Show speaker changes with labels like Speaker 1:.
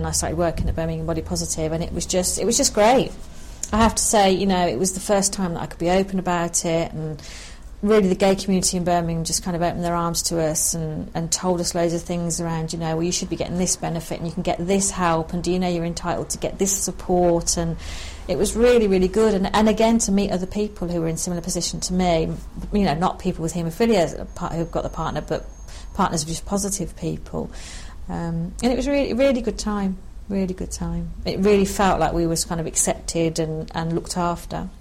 Speaker 1: I started working at Birmingham Body Positive, and it was just great. I have to say, you know, it was the first time that I could be open about it, and really the gay community in Birmingham just kind of opened their arms to us and told us loads of things around, you know, well, you should be getting this benefit and you can get this help, and do you know you're entitled to get this support. And it was really, really good. And again, to meet other people who were in similar position to me, you know, not people with haemophilia who've got the partner, but partners of just positive people. And it was really, really good time. Really good time. It really felt like we was kind of accepted and looked after.